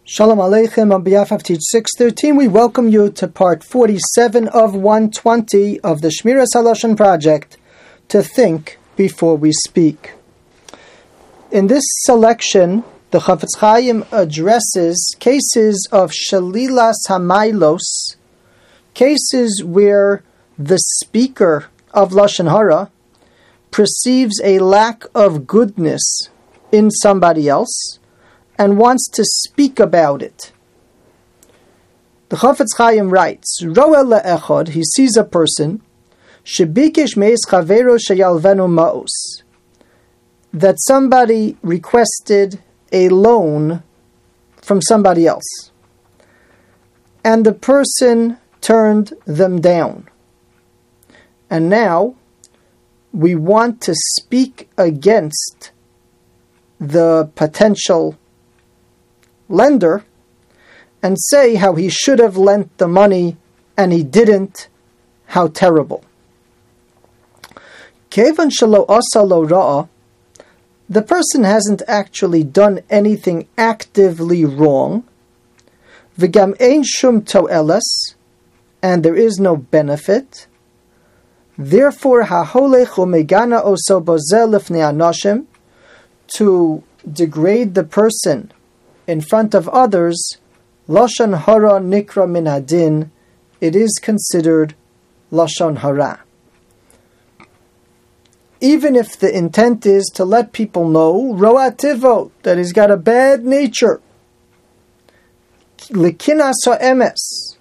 Shalom Aleichem. On behalf of Teach 613, we welcome you to part 47 of 120 of the Shmiras HaLashon project, To Think Before We Speak. In this selection, the Chafetz Chaim addresses cases of Shalilas HaMailos, cases where the speaker of Lashon Hara perceives a lack of goodness in somebody else and wants to speak about it. The Chafetz Chaim writes, Ro'eh le'echad, he sees a person, shebikesh meis chavero sheyalvenu ma'os, that somebody requested a loan from somebody else, and the person turned them down. And now we want to speak against the potential lender and say how he should have lent the money and he didn't, how terrible. Kevan shelo asa lo ra'a, the person hasn't actually done anything actively wrong, v'gam ein shum to'eles, and there is no benefit, therefore haholech u'megana oso bozeh lifnei anashim, to degrade the person in front of others, Lashon Hara Nikra Min Hadin, it is considered Lashon Hara. Even if the intent is to let people know, Ro'a Tivo, that he's got a bad nature, Likinas Ha'emes,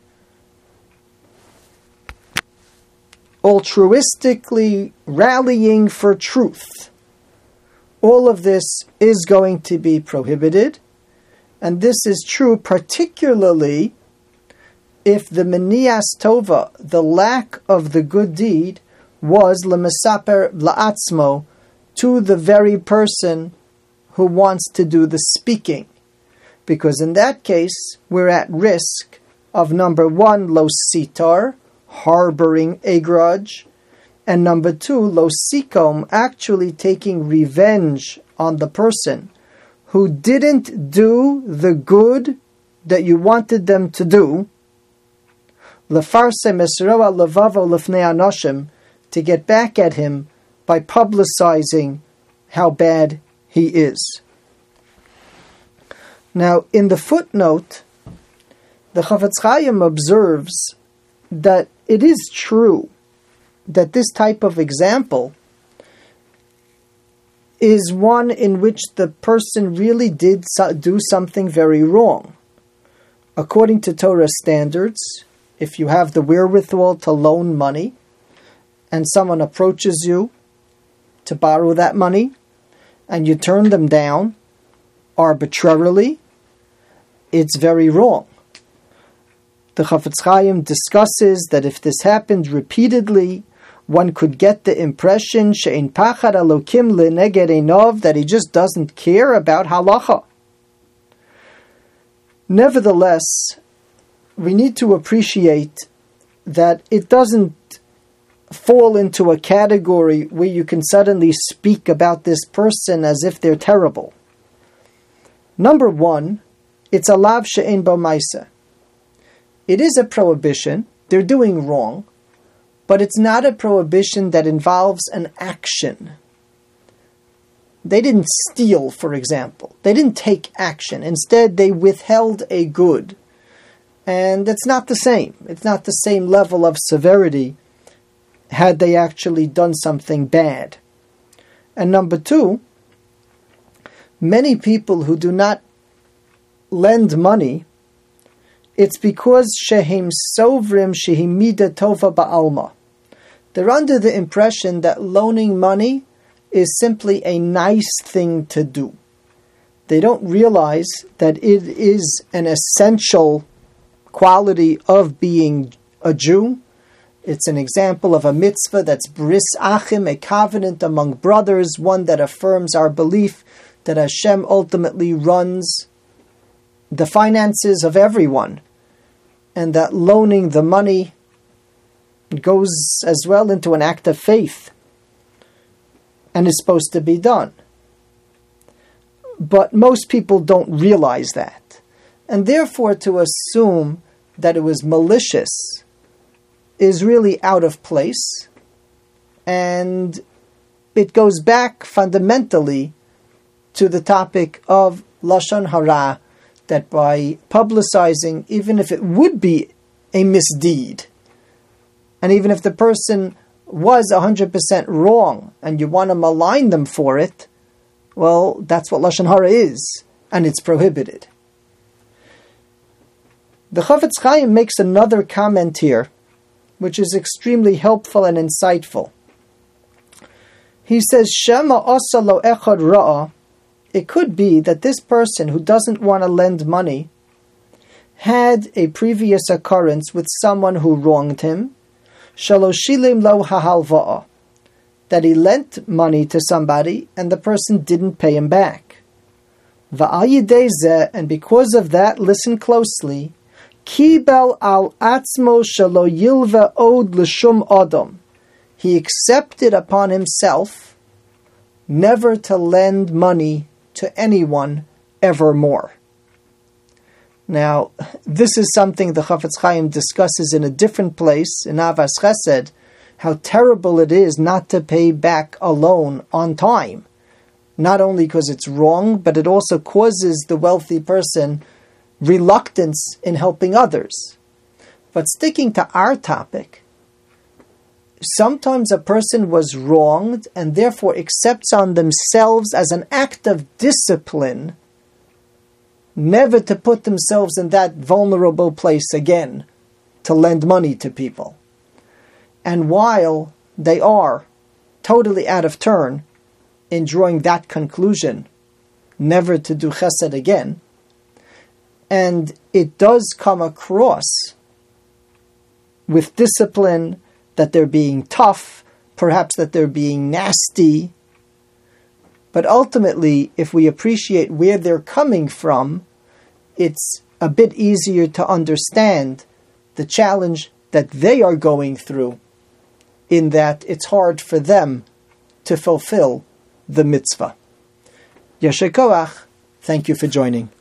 altruistically rallying for truth, all of this is going to be prohibited. And this is true particularly if the menias tova, the lack of the good deed, was lemesaper la'atzmo, to the very person who wants to do the speaking. Because in that case, we're at risk of number one, lo sitar, harboring a grudge, and number two, lo sikom, actually taking revenge on the person who didn't do the good that you wanted them to do, lefarse mesroa levavo lefnei anoshim, to get back at him by publicizing how bad he is. Now, in the footnote, the Chafetz Chaim observes that it is true that this type of example is one in which the person really did do something very wrong. According to Torah standards, if you have the wherewithal to loan money, and someone approaches you to borrow that money, and you turn them down arbitrarily, it's very wrong. The Chafetz Chaim discusses that if this happened repeatedly, one could get the impression she'ein pachad Elokim leneged einov, that he just doesn't care about halacha. Nevertheless, we need to appreciate that it doesn't fall into a category where you can suddenly speak about this person as if they're terrible. Number one, it's a lav she'ein bo ma'aseh. It is a prohibition, they're doing wrong, but it's not a prohibition that involves an action. They didn't steal, for example. They didn't take action. Instead, they withheld a good. And it's not the same. It's not the same level of severity had they actually done something bad. And number two, many people who do not lend money, it's because shehim sovrim shehimida tova ba'alma. They're under the impression that loaning money is simply a nice thing to do. They don't realize that it is an essential quality of being a Jew. It's an example of a mitzvah that's bris achim, a covenant among brothers, one that affirms our belief that Hashem ultimately runs the finances of everyone, and that loaning the money goes as well into an act of faith and is supposed to be done. But most people don't realize that. And therefore to assume that it was malicious is really out of place, and it goes back fundamentally to the topic of Lashon Hara, that by publicizing, even if it would be a misdeed, and even if the person was 100% wrong, and you want to malign them for it, well, that's what Lashon Hara is, and it's prohibited. The Chafetz Chaim makes another comment here, which is extremely helpful and insightful. He says, Shema asa lo echad ra'a. It could be that this person who doesn't want to lend money had a previous occurrence with someone who wronged him, shelo shilim lo hahalva'a, that he lent money to somebody and the person didn't pay him back. Va'al yidei zeh, and because of that, listen closely, Kibel al atzmo shelo yilva od l'shum adam. He accepted upon himself never to lend money to anyone evermore. Now, this is something the Chafetz Chaim discusses in a different place, in Avas Chesed, how terrible it is not to pay back a loan on time. Not only because it's wrong, but it also causes the wealthy person reluctance in helping others. But sticking to our topic, sometimes a person was wronged and therefore accepts on themselves as an act of discipline never to put themselves in that vulnerable place again, to lend money to people. And while they are totally out of turn in drawing that conclusion, never to do chesed again, and it does come across with discipline that they're being tough, perhaps that they're being nasty, but ultimately, if we appreciate where they're coming from, it's a bit easier to understand the challenge that they are going through, in that it's hard for them to fulfill the mitzvah. Yasher koach, thank you for joining.